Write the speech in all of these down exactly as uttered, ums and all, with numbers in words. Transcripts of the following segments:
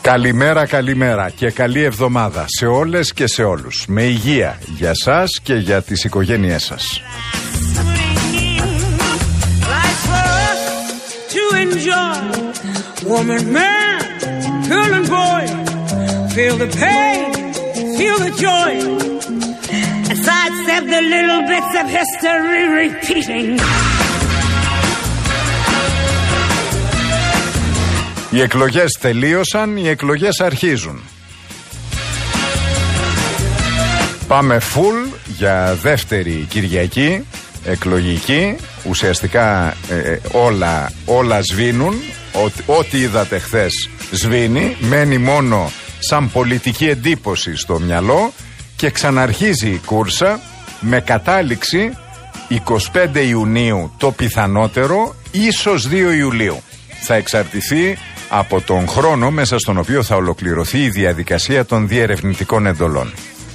Καλημέρα, καλημέρα και καλή εβδομάδα σε όλες και σε όλους. Με υγεία για σας και για τις οικογένειές σας. Οι εκλογές τελείωσαν, οι εκλογές αρχίζουν. Πάμε full για δεύτερη Κυριακή, εκλογική. Ουσιαστικά ε, όλα, όλα σβήνουν. Ό,τι, ό,τι είδατε χθες σβήνει. Μένει μόνο σαν πολιτική εντύπωση στο μυαλό και ξαναρχίζει η κούρσα με κατάληξη εικοστή πέμπτη Ιουνίου το πιθανότερο, ίσως δύο Ιουλίου. Θα εξαρτηθεί από τον χρόνο μέσα στον οποίο θα ολοκληρωθεί η διαδικασία των διερευνητικών εντολών.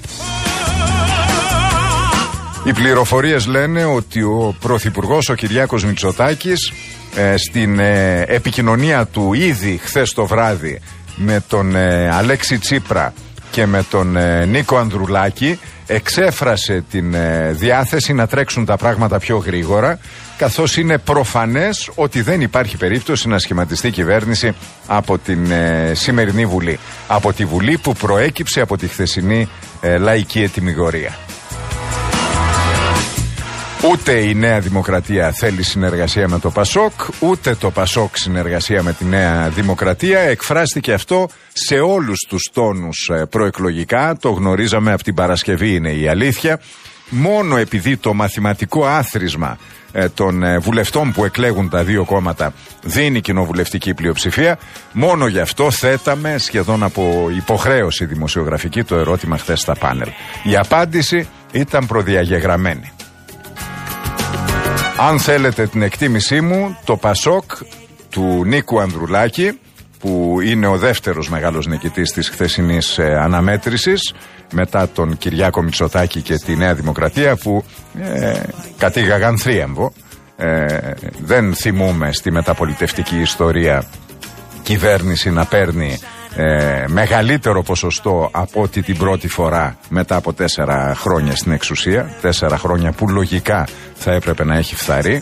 Οι πληροφορίες λένε ότι ο Πρωθυπουργός, ο Κυριάκος Μητσοτάκης, ε, στην ε, επικοινωνία του ήδη χθες το βράδυ με τον ε, Αλέξη Τσίπρα και με τον ε, Νίκο Ανδρουλάκη, εξέφρασε την ε, διάθεση να τρέξουν τα πράγματα πιο γρήγορα, καθώς είναι προφανές ότι δεν υπάρχει περίπτωση να σχηματιστεί κυβέρνηση από την ε, σημερινή Βουλή. Από τη Βουλή που προέκυψε από τη χθεσινή ε, λαϊκή ετυμηγορία. Ούτε η Νέα Δημοκρατία θέλει συνεργασία με το Πασόκ, ούτε το Πασόκ συνεργασία με τη Νέα Δημοκρατία. Εκφράστηκε αυτό σε όλους τους τόνους προεκλογικά, το γνωρίζαμε από την Παρασκευή, είναι η αλήθεια. Μόνο επειδή το μαθηματικό άθροισμα των βουλευτών που εκλέγουν τα δύο κόμματα δίνει κοινοβουλευτική πλειοψηφία, μόνο γι' αυτό θέταμε σχεδόν από υποχρέωση δημοσιογραφική το ερώτημα χθες στα πάνελ. Η απάντηση ήταν προδιαγεγραμμένη. Αν θέλετε την εκτίμησή μου, το Πασόκ του Νίκου Ανδρουλάκη, που είναι ο δεύτερος μεγάλος νικητής της χθεσινής ε, αναμέτρησης, μετά τον Κυριάκο Μητσοτάκη και τη Νέα Δημοκρατία, που ε, κατήγαγαν θρίαμβο. Ε, δεν θυμούμε στη μεταπολιτευτική ιστορία κυβέρνηση να παίρνει ε, μεγαλύτερο ποσοστό από ό,τι την πρώτη φορά μετά από τέσσερα χρόνια στην εξουσία. Τέσσερα χρόνια που λογικά θα έπρεπε να έχει φθαρεί.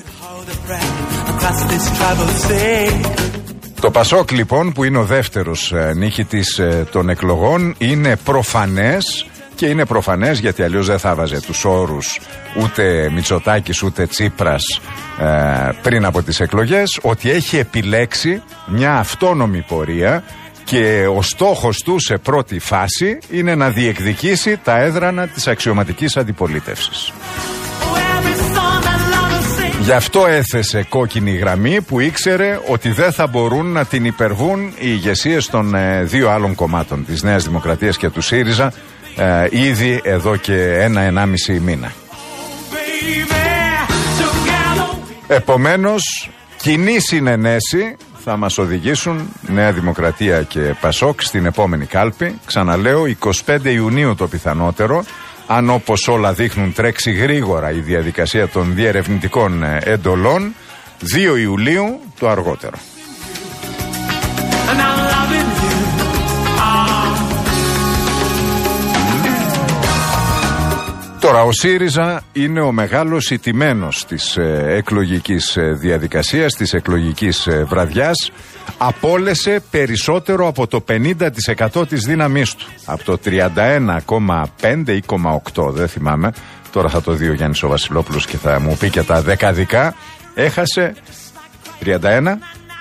Το Πασόκ λοιπόν, που είναι ο δεύτερος ε, νίκητης ε, των εκλογών, είναι προφανές, και είναι προφανές γιατί αλλιώς δεν θα βάζε τους όρους ούτε Μητσοτάκης ούτε Τσίπρας ε, πριν από τις εκλογές, ότι έχει επιλέξει μια αυτόνομη πορεία και ο στόχος του σε πρώτη φάση είναι να διεκδικήσει τα έδρανα της αξιωματικής αντιπολίτευσης. Γι' αυτό έθεσε κόκκινη γραμμή που ήξερε ότι δεν θα μπορούν να την υπερβούν οι ηγεσίες των ε, δύο άλλων κομμάτων, της Νέας Δημοκρατίας και του ΣΥΡΙΖΑ, ε, ήδη εδώ και ένα-ενάμιση μήνα. Επομένως, κοινή συνενέση θα μας οδηγήσουν Νέα Δημοκρατία και Πασόκ στην επόμενη κάλπη. Ξαναλέω, εικοστή πέμπτη Ιουνίου το πιθανότερο, αν όπως όλα δείχνουν τρέξει γρήγορα η διαδικασία των διερευνητικών εντολών, δύο Ιουλίου το αργότερο. Τώρα ο ΣΥΡΙΖΑ είναι ο μεγάλος ηττημένος της ε, εκλογικής ε, διαδικασίας, της εκλογικής ε, βραδιάς. Απόλεσε περισσότερο από το πενήντα τοις εκατό της δύναμής του. Από το τριάντα ένα κόμμα πέντε ή κόμμα οκτώ, δεν θυμάμαι. Τώρα θα το δει ο Γιάννης ο Βασιλόπουλος και θα μου πει και τα δεκαδικά. Έχασε τριάντα ένα.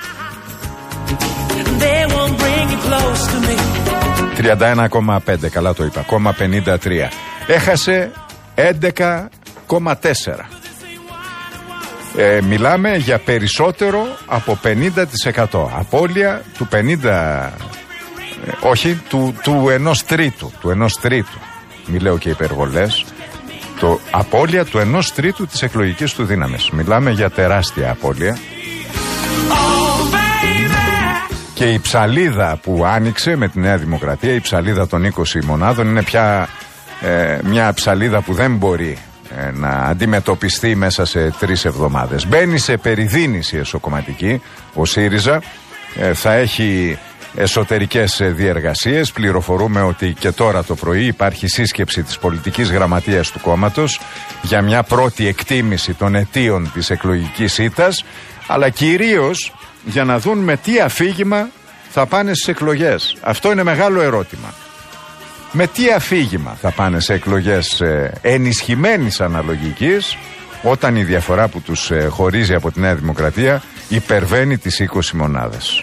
τριάντα ένα κόμμα πέντε, καλά το είπα, κόμμα πενήντα τρία. Έχασε έντεκα κόμμα τέσσερα. Ε, μιλάμε για περισσότερο από πενήντα τοις εκατό. Απώλεια του πενήντα, ε, όχι, του, του ενός τρίτου. Του ενός τρίτου. Μη λέω και υπερβολές. Το απώλεια του ενός τρίτου της εκλογικής του δύναμης. Μιλάμε για τεράστια απώλεια. Και η ψαλίδα που άνοιξε με τη Νέα Δημοκρατία, η ψαλίδα των είκοσι μονάδων, είναι πια ε, μια ψαλίδα που δεν μπορεί ε, να αντιμετωπιστεί μέσα σε τρεις εβδομάδες. Μπαίνει σε περιδίνηση εσωκομματική ο ΣΥΡΙΖΑ, ε, θα έχει εσωτερικές διεργασίες. Πληροφορούμε ότι και τώρα το πρωί υπάρχει σύσκεψη της πολιτικής γραμματείας του κόμματος για μια πρώτη εκτίμηση των αιτίων της εκλογικής ήττας, αλλά κυρίως για να δουν με τι αφήγημα θα πάνε στις εκλογές. Αυτό είναι μεγάλο ερώτημα. Με τι αφήγημα θα πάνε σε εκλογές ε, ενισχυμένης αναλογικής, όταν η διαφορά που τους ε, χωρίζει από τη Νέα Δημοκρατία υπερβαίνει τις είκοσι μονάδες.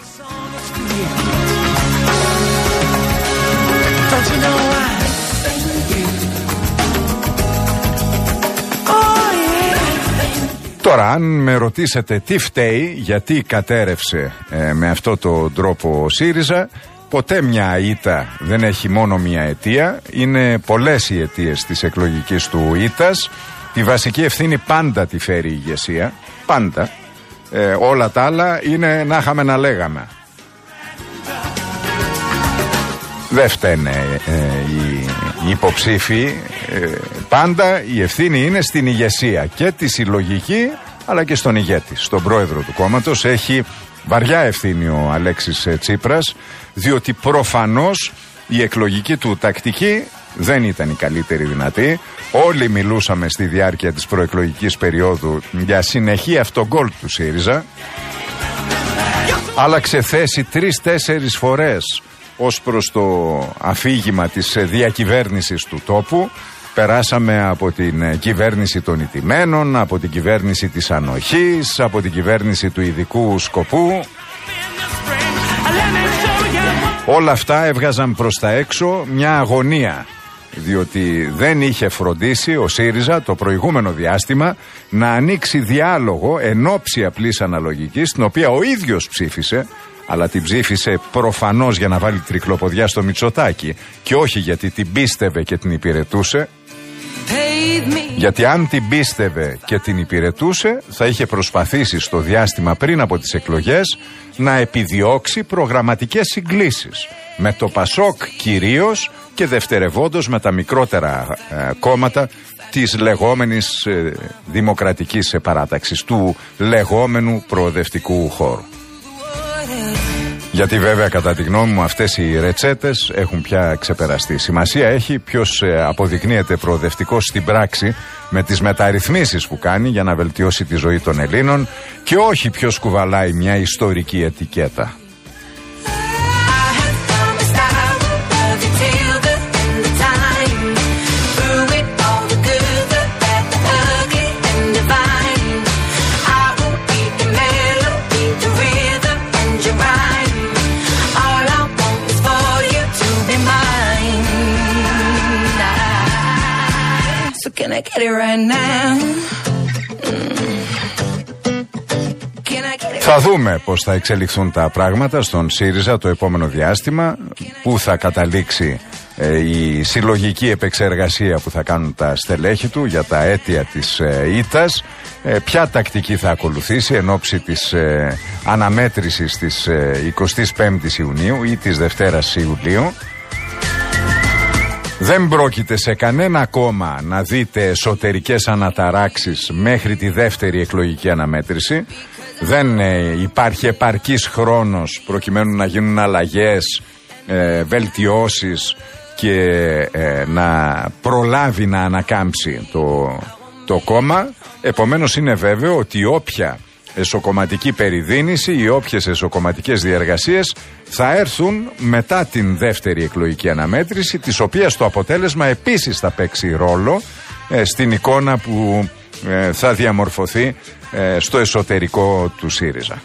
Τώρα, αν με ρωτήσετε τι φταίει, γιατί κατέρευσε ε, με αυτό το τρόπο ο ΣΥΡΙΖΑ, ποτέ μια ήττα δεν έχει μόνο μια αιτία, είναι πολλές οι αιτίες της εκλογικής του ήττας. Τη βασική ευθύνη πάντα τη φέρει η ηγεσία, πάντα. Ε, όλα τα άλλα είναι να είχαμε να λέγαμε. Δεν φταίνε ε, οι, οι υποψήφοι, ε, πάντα η ευθύνη είναι στην ηγεσία και τη συλλογική αλλά και στον ηγέτη, στον πρόεδρο του κόμματος. Έχει βαριά ευθύνη ο Αλέξης Τσίπρας, διότι προφανώς η εκλογική του τακτική δεν ήταν η καλύτερη δυνατή. Όλοι μιλούσαμε στη διάρκεια της προεκλογικής περίοδου για συνεχή αυτογκόλ του ΣΥΡΙΖΑ. Άλλαξε θέση τρεις-τέσσερις φορές ως προς το αφήγημα της διακυβέρνησης του τόπου. Περάσαμε από την κυβέρνηση των ηττημένων, από την κυβέρνηση της ανοχής, από την κυβέρνηση του ειδικού σκοπού. Όλα αυτά έβγαζαν προς τα έξω μια αγωνία, διότι δεν είχε φροντίσει ο ΣΥΡΙΖΑ το προηγούμενο διάστημα να ανοίξει διάλογο εν ώψη απλής αναλογικής, την οποία ο ίδιος ψήφισε, αλλά την ψήφισε προφανώς για να βάλει τρικλοποδιά στο Μητσοτάκη και όχι γιατί την πίστευε και την υπηρετούσε. Γιατί αν την πίστευε και την υπηρετούσε, θα είχε προσπαθήσει στο διάστημα πριν από τις εκλογές να επιδιώξει προγραμματικές συγκλήσεις με το ΠΑΣΟΚ κυρίως και δευτερευόντως με τα μικρότερα ε, κόμματα της λεγόμενης ε, δημοκρατικής παράταξης, του λεγόμενου προοδευτικού χώρου. Γιατί βέβαια κατά τη γνώμη μου αυτές οι ρετσέτες έχουν πια ξεπεραστεί. Σημασία έχει ποιος αποδεικνύεται προοδευτικός στην πράξη με τις μεταρρυθμίσεις που κάνει για να βελτιώσει τη ζωή των Ελλήνων και όχι ποιος κουβαλάει μια ιστορική ετικέτα. Θα δούμε πώς θα εξελιχθούν τα πράγματα στον ΣΥΡΙΖΑ το επόμενο διάστημα, πού θα καταλήξει ε, η συλλογική επεξεργασία που θα κάνουν τα στελέχη του για τα αίτια της ε, ήττας, ε, ποια τακτική θα ακολουθήσει εν ώψη της ε, αναμέτρησης της ε, εικοστής πέμπτης Ιουνίου ή της Δευτέρας Ιουλίου. Δεν πρόκειται σε κανένα κόμμα να δείτε εσωτερικές αναταράξεις μέχρι τη δεύτερη εκλογική αναμέτρηση. Δεν ε, υπάρχει επαρκής χρόνος προκειμένου να γίνουν αλλαγές, ε, βελτιώσεις και ε, να προλάβει να ανακάμψει το, το κόμμα. Επομένως είναι βέβαιο ότι όποια εσωκομματική περιδίνηση ή όποιες εσωκομματικές διεργασίες θα έρθουν μετά την δεύτερη εκλογική αναμέτρηση, της οποίας το αποτέλεσμα επίσης θα παίξει ρόλο ε, στην εικόνα που ε, θα διαμορφωθεί ε, στο εσωτερικό του ΣΥΡΙΖΑ.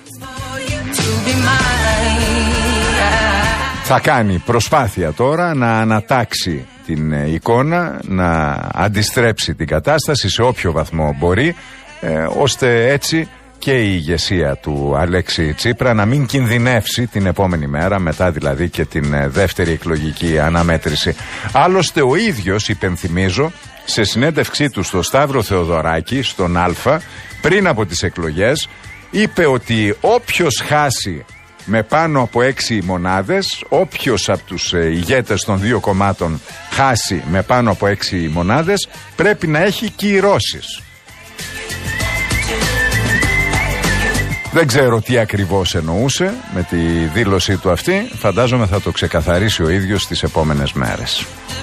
Θα κάνει προσπάθεια τώρα να ανατάξει την ε, εικόνα, να αντιστρέψει την κατάσταση σε όποιο βαθμό μπορεί, ε, ώστε έτσι και η ηγεσία του Αλέξη Τσίπρα να μην κινδυνεύσει την επόμενη μέρα, μετά δηλαδή και την ε, δεύτερη εκλογική αναμέτρηση. Άλλωστε ο ίδιος, υπενθυμίζω, σε συνέντευξή του στο Σταύρο Θεοδωράκη, στον Α, πριν από τις εκλογές, είπε ότι όποιος χάσει με πάνω από έξι μονάδες, όποιος από τους ε, ηγέτες των δύο κομμάτων χάσει με πάνω από έξι μονάδες, πρέπει να έχει κυρώσεις. Δεν ξέρω τι ακριβώς εννοούσε με τη δήλωσή του αυτή. Φαντάζομαι θα το ξεκαθαρίσει ο ίδιος τις επόμενες μέρες.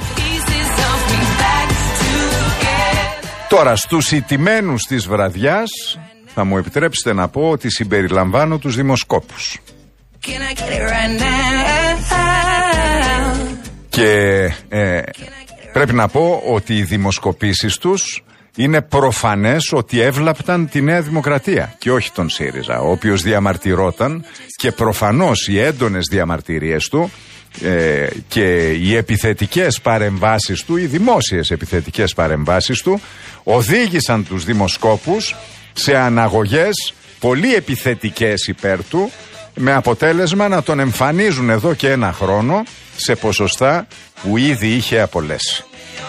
Τώρα στους ηττημένους της βραδιάς θα μου επιτρέψετε να πω ότι συμπεριλαμβάνω τους δημοσκόπους. Και ε, πρέπει να πω ότι οι δημοσκοπήσεις τους είναι προφανές ότι έβλαπταν τη Νέα Δημοκρατία και όχι τον ΣΥΡΙΖΑ, ο οποίος διαμαρτυρόταν, και προφανώς οι έντονες διαμαρτυρίες του ε, και οι επιθετικές παρεμβάσεις του, οι δημόσιες επιθετικές παρεμβάσεις του, οδήγησαν τους δημοσκόπους σε αναγωγές πολύ επιθετικές υπέρ του, με αποτέλεσμα να τον εμφανίζουν εδώ και ένα χρόνο σε ποσοστά που ήδη είχε απολέσει.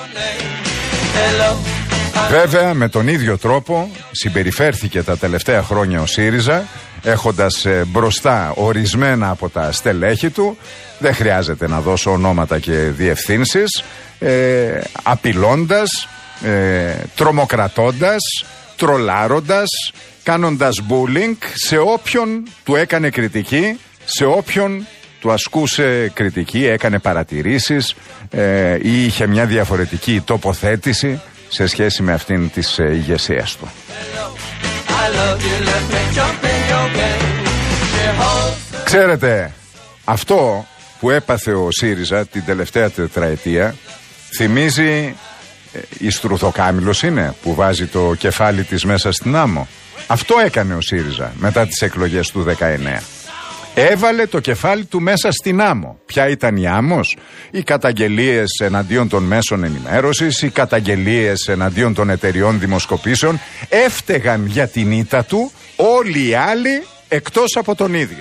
Βέβαια, με τον ίδιο τρόπο συμπεριφέρθηκε τα τελευταία χρόνια ο ΣΥΡΙΖΑ, έχοντας ε, μπροστά ορισμένα από τα στελέχη του, δεν χρειάζεται να δώσω ονόματα και διευθύνσεις, ε, απειλώντας, ε, τρομοκρατώντας, τρολάροντας, κάνοντας bullying σε όποιον του έκανε κριτική, σε όποιον του ασκούσε κριτική, έκανε παρατηρήσεις ε, ή είχε μια διαφορετική τοποθέτηση σε σχέση με αυτήν της ε, ηγεσίας του. Ξέρετε, αυτό που έπαθε ο ΣΥΡΙΖΑ την τελευταία τετραετία θυμίζει, ε, η Στρουθοκάμιλος είναι που βάζει το κεφάλι της μέσα στην άμμο. Αυτό έκανε ο ΣΥΡΙΖΑ μετά τις εκλογές του δεκαεννέα. Έβαλε το κεφάλι του μέσα στην άμμο. Ποια ήταν η άμμος? Οι καταγγελίες εναντίον των μέσων ενημέρωσης, οι καταγγελίες εναντίον των εταιριών δημοσκοπήσεων. Έφταιγαν για την ήττα του όλοι οι άλλοι εκτός από τον ίδιο.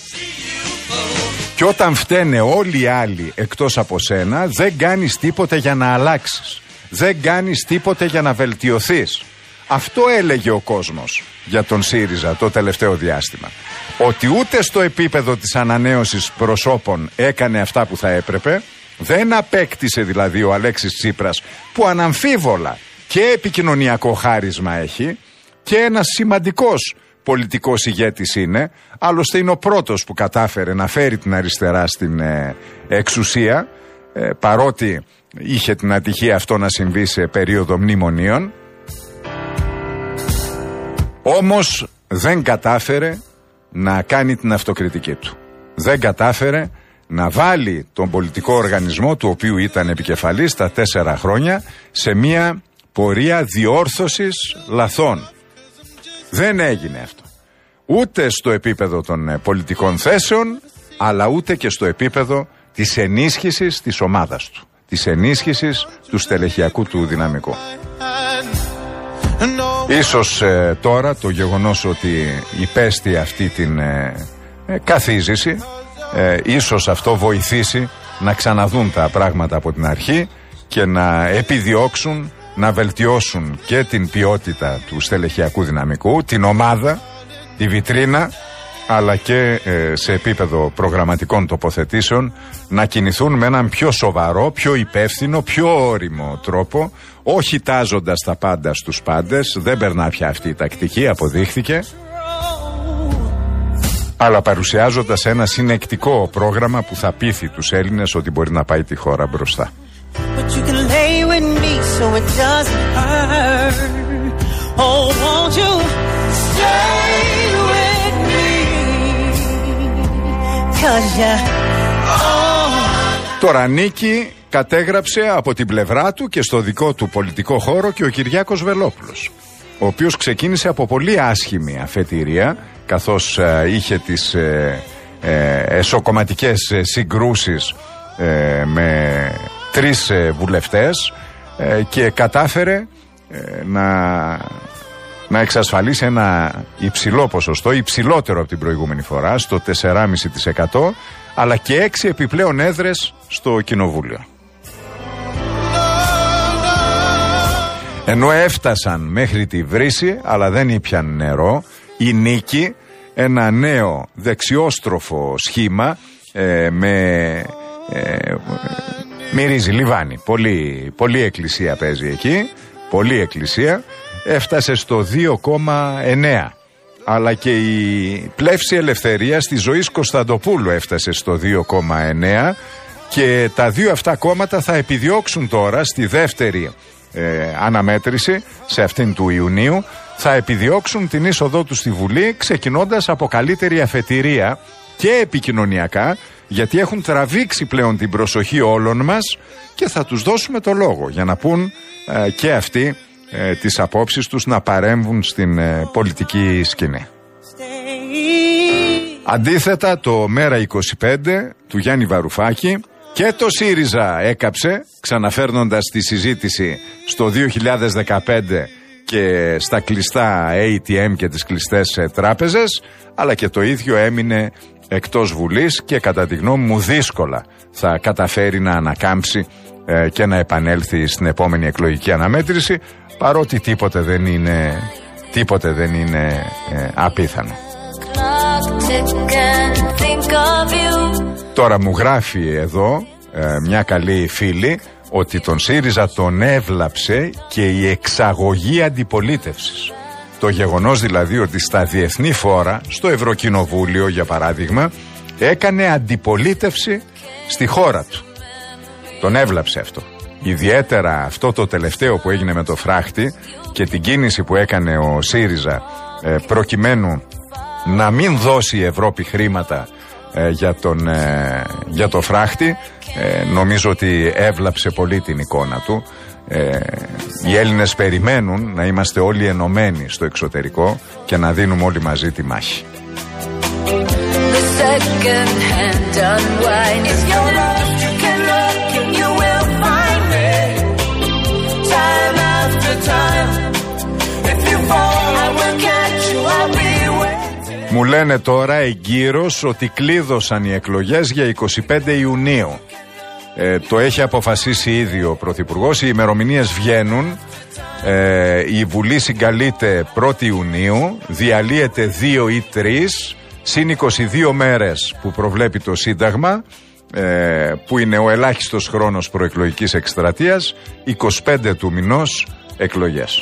Και όταν φταίνε όλοι οι άλλοι εκτός από σένα, δεν κάνεις τίποτε για να αλλάξεις. Δεν κάνεις τίποτε για να βελτιωθείς. Αυτό έλεγε ο κόσμος για τον ΣΥΡΙΖΑ το τελευταίο διάστημα. Ότι ούτε στο επίπεδο της ανανέωσης προσώπων έκανε αυτά που θα έπρεπε, δεν απέκτησε δηλαδή ο Αλέξης Τσίπρας, που αναμφίβολα και επικοινωνιακό χάρισμα έχει και ένας σημαντικός πολιτικός ηγέτης είναι, άλλωστε είναι ο πρώτος που κατάφερε να φέρει την αριστερά στην ε, εξουσία, ε, παρότι είχε την ατυχία αυτό να συμβεί σε περίοδο μνημονίων. Όμως δεν κατάφερε να κάνει την αυτοκριτική του. Δεν κατάφερε να βάλει τον πολιτικό οργανισμό, του οποίου ήταν επικεφαλής τα τέσσερα χρόνια, σε μια πορεία διόρθωσης λαθών. Δεν έγινε αυτό. Ούτε στο επίπεδο των πολιτικών θέσεων, αλλά ούτε και στο επίπεδο της ενίσχυσης της ομάδας του, της ενίσχυσης του στελεχειακού του δυναμικού. Ίσως ε, τώρα το γεγονός ότι υπέστη αυτή την ε, ε, καθίζηση, ε, ίσως αυτό βοηθήσει να ξαναδούν τα πράγματα από την αρχή και να επιδιώξουν να βελτιώσουν και την ποιότητα του στελεχειακού δυναμικού, την ομάδα, τη βιτρίνα, αλλά και ε, σε επίπεδο προγραμματικών τοποθετήσεων να κινηθούν με έναν πιο σοβαρό, πιο υπεύθυνο, πιο όριμο τρόπο, όχι τάζοντας τα πάντα στους πάντες. Δεν περνά πια αυτή η τακτική, αποδείχθηκε, αλλά παρουσιάζοντας ένα συνεκτικό πρόγραμμα που θα πείθει τους Έλληνες ότι μπορεί να πάει τη χώρα μπροστά. Τώρα νίκη κατέγραψε από την πλευρά του και στο δικό του πολιτικό χώρο και ο Κυριάκος Βελόπουλος, ο οποίος ξεκίνησε από πολύ άσχημη αφετηρία, καθώς ε, είχε τις ε, ε, εσωκομματικές ε, συγκρούσεις ε, με τρεις ε, βουλευτές ε, και κατάφερε ε, να, να εξασφαλίσει ένα υψηλό ποσοστό, υψηλότερο από την προηγούμενη φορά, στο τέσσερα κόμμα πέντε τοις εκατό, αλλά και έξι επιπλέον έδρες στο Κοινοβούλιο. Ενώ έφτασαν μέχρι τη βρύση, αλλά δεν ήπιαν νερό, η νίκη, ένα νέο δεξιόστροφο σχήμα ε, με... Ε, μυρίζει λιβάνι. Πολύ, πολύ εκκλησία παίζει εκεί, πολύ εκκλησία, έφτασε στο δύο κόμμα εννέα. αλλά και η πλεύση ελευθερίας της Ζωής Κωνσταντοπούλου έφτασε στο δύο κόμμα εννέα και τα δύο αυτά κόμματα θα επιδιώξουν τώρα στη δεύτερη ε, αναμέτρηση, σε αυτήν του Ιουνίου, θα επιδιώξουν την είσοδό του στη Βουλή, ξεκινώντας από καλύτερη αφετηρία και επικοινωνιακά, γιατί έχουν τραβήξει πλέον την προσοχή όλων μας και θα τους δώσουμε το λόγο για να πούν ε, και αυτοί ε, τις απόψεις τους, να παρέμβουν στην ε, πολιτική σκηνή. Αντίθετα, το Μέρα είκοσι πέντε του Γιάννη Βαρουφάκη και το ΣΥΡΙΖΑ έκαψε, ξαναφέρνοντας τη συζήτηση στο δύο χιλιάδες δεκαπέντε και στα κλειστά έι τι εμ και τις κλειστές ε, τράπεζες, αλλά και το ίδιο έμεινε εκτός Βουλής και κατά τη γνώμη μου δύσκολα θα καταφέρει να ανακάμψει ε, και να επανέλθει στην επόμενη εκλογική αναμέτρηση, παρότι τίποτε δεν είναι, τίποτε δεν είναι ε, απίθανο. Τώρα μου γράφει εδώ ε, μια καλή φίλη ότι τον ΣΥΡΙΖΑ τον έβλαψε και η εξαγωγή αντιπολίτευσης. Το γεγονός δηλαδή ότι στα διεθνή φόρα, στο Ευρωκοινοβούλιο για παράδειγμα, έκανε αντιπολίτευση στη χώρα του. Τον έβλαψε αυτό. Ιδιαίτερα αυτό το τελευταίο που έγινε με το φράχτη και την κίνηση που έκανε ο ΣΥΡΙΖΑ ε, προκειμένου να μην δώσει η Ευρώπη χρήματα ε, για, τον, ε, για το φράχτη, ε, νομίζω ότι έβλαψε πολύ την εικόνα του. Ε, οι Έλληνες περιμένουν να είμαστε όλοι ενωμένοι στο εξωτερικό και να δίνουμε όλοι μαζί τη μάχη. Μου λένε τώρα εγκύρως ότι κλείδωσαν οι εκλογές για εικοστή πέμπτη Ιουνίου. Ε, το έχει αποφασίσει ήδη ο Πρωθυπουργός. Οι ημερομηνίες βγαίνουν. Ε, η Βουλή συγκαλείται πρώτη Ιουνίου, διαλύεται δύο ή τρεις, συν είκοσι δύο μέρες που προβλέπει το Σύνταγμα, ε, που είναι ο ελάχιστος χρόνος προεκλογικής εκστρατείας, εικοστή πέμπτη του μηνός εκλογές.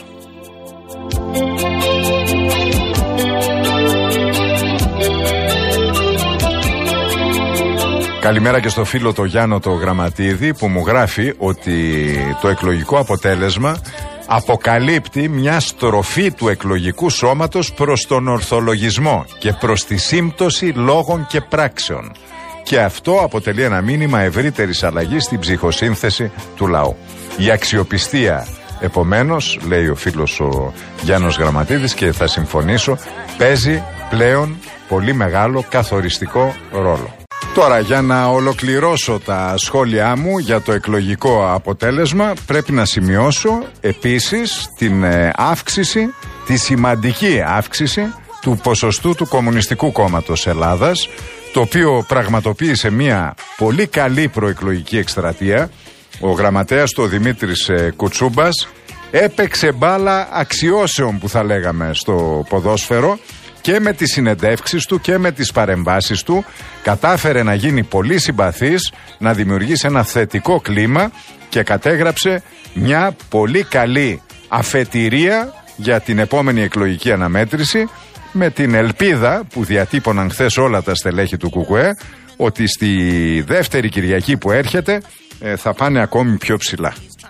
Καλημέρα και στο φίλο το Γιάννο το Γραμματίδη που μου γράφει ότι το εκλογικό αποτέλεσμα αποκαλύπτει μια στροφή του εκλογικού σώματος προς τον ορθολογισμό και προς τη σύμπτωση λόγων και πράξεων. Και αυτό αποτελεί ένα μήνυμα ευρύτερης αλλαγής στην ψυχοσύνθεση του λαού. Η αξιοπιστία, επομένως, λέει ο φίλος ο Γιάννος Γραμματίδης και θα συμφωνήσω, παίζει πλέον πολύ μεγάλο καθοριστικό ρόλο. Τώρα, για να ολοκληρώσω τα σχόλιά μου για το εκλογικό αποτέλεσμα, πρέπει να σημειώσω επίσης την ε, αύξηση, τη σημαντική αύξηση του ποσοστού του Κομμουνιστικού Κόμματος Ελλάδας, το οποίο πραγματοποίησε μια πολύ καλή προεκλογική εκστρατεία. Ο γραμματέας του, ο Δημήτρης ε, Κουτσούμπας, έπαιξε μπάλα αξιώσεων που θα λέγαμε στο ποδόσφαιρο, και με τις συνεντεύξεις του και με τις παρεμβάσεις του κατάφερε να γίνει πολύ συμπαθής, να δημιουργήσει ένα θετικό κλίμα και κατέγραψε μια πολύ καλή αφετηρία για την επόμενη εκλογική αναμέτρηση, με την ελπίδα που διατύπωναν χθες όλα τα στελέχη του ΚΚΕ ότι στη δεύτερη Κυριακή που έρχεται ε, θα πάνε ακόμη πιο ψηλά.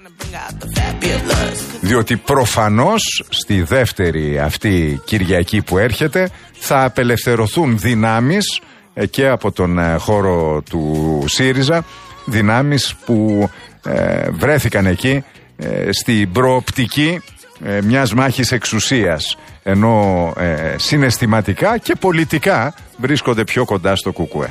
Διότι προφανώς στη δεύτερη αυτή Κυριακή που έρχεται θα απελευθερωθούν δυνάμεις ε, και από τον ε, χώρο του ΣΥΡΙΖΑ, δυνάμεις που ε, βρέθηκαν εκεί ε, στην προοπτική ε, μιας μάχης εξουσίας, ενώ ε, συναισθηματικά και πολιτικά βρίσκονται πιο κοντά στο ΚΚΕ.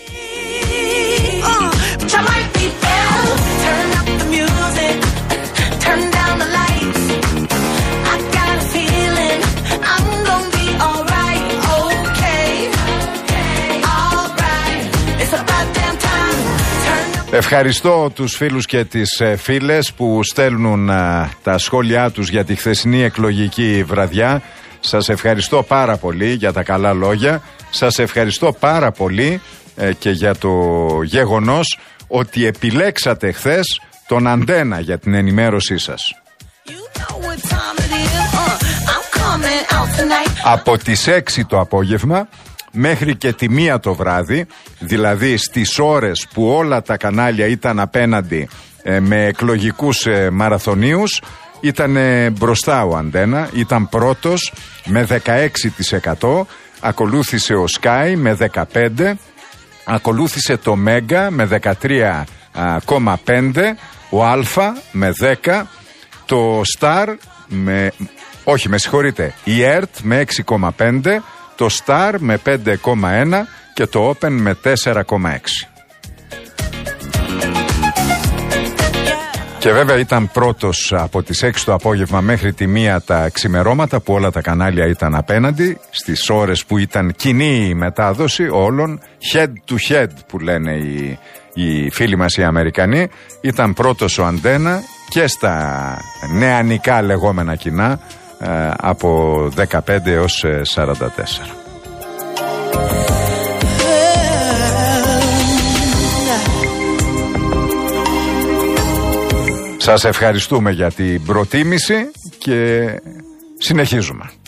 Ευχαριστώ τους φίλους και τις ε, φίλες που στέλνουν ε, τα σχόλιά τους για τη χθεσινή εκλογική βραδιά. Σας ευχαριστώ πάρα πολύ για τα καλά λόγια. Σας ευχαριστώ πάρα πολύ ε, και για το γεγονός ότι επιλέξατε χθες τον Αντένα για την ενημέρωσή σας. You know Από τις έξι το απόγευμα μέχρι και τη μία το βράδυ, δηλαδή στις ώρες που όλα τα κανάλια ήταν απέναντι ε, με εκλογικούς ε, μαραθωνίους, ήταν ε, μπροστά ο Αντένα, ήταν πρώτος με δεκαέξι τοις εκατό, ακολούθησε ο Sky με δεκαπέντε τοις εκατό, ακολούθησε το Μέγκα με δεκατρία κόμμα πέντε τοις εκατό, ο Αλφα με δέκα τοις εκατό, το Star με, όχι με συγχωρείτε, η ΕΡΤ με έξι κόμμα πέντε τοις εκατό, το Star με πέντε κόμμα ένα τοις εκατό και το Open με τέσσερα κόμμα έξι τοις εκατό. Και βέβαια ήταν πρώτος από τις έξι το απόγευμα μέχρι τη μία τα ξημερώματα που όλα τα κανάλια ήταν απέναντι, στις ώρες που ήταν κοινή η μετάδοση όλων, head to head που λένε οι, οι φίλοι μας οι Αμερικανοί. Ήταν πρώτος ο Αντένα και στα νεανικά λεγόμενα κοινά ε, από δεκαπέντε έως σαράντα τέσσερα. Σας ευχαριστούμε για την προτίμηση και συνεχίζουμε.